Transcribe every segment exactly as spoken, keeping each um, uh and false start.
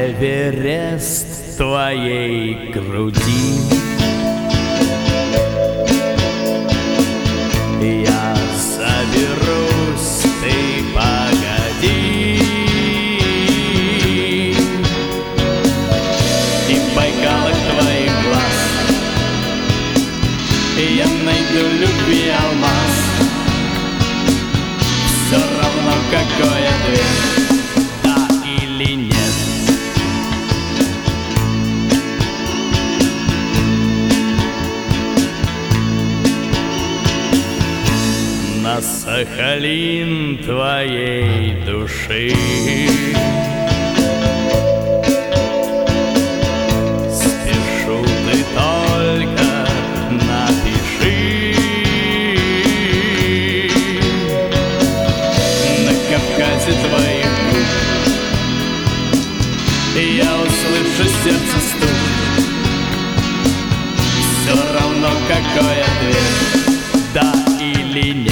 Эверест твоей груди. Я соберусь, ты погоди. И в байкалах твоих глаз я найду любви алмаз. Все равно какой ответ, да или нет. На Сахалин твоей души спешу, ты только напиши. На Кавказе твоих губ я услышу сердце стук. Все равно какой ответ, да или нет.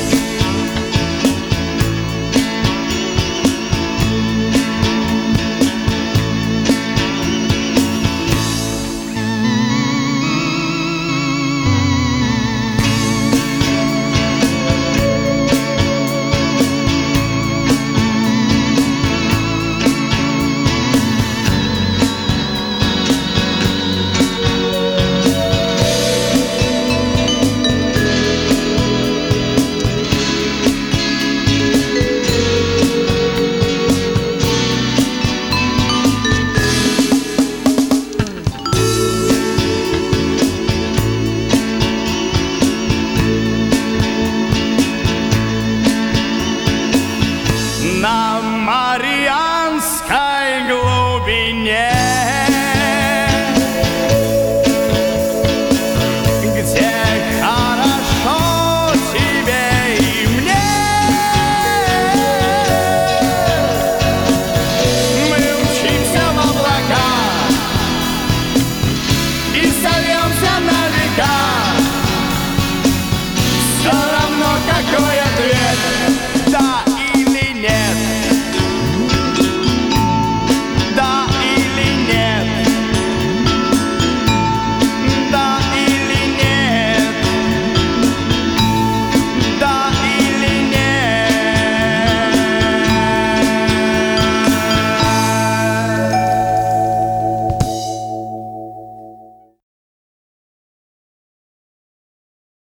На Марианской глубине, где хорошо тебе и мне, мы учимся в облаках и зовем